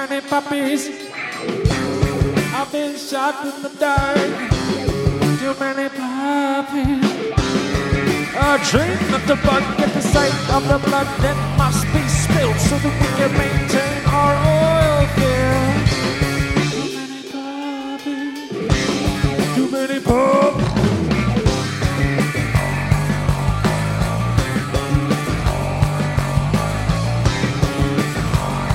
many puppies have been shot in the dark. Too many puppies. A dream that the bug get the sight of the blood that must be spilled so that we can maintain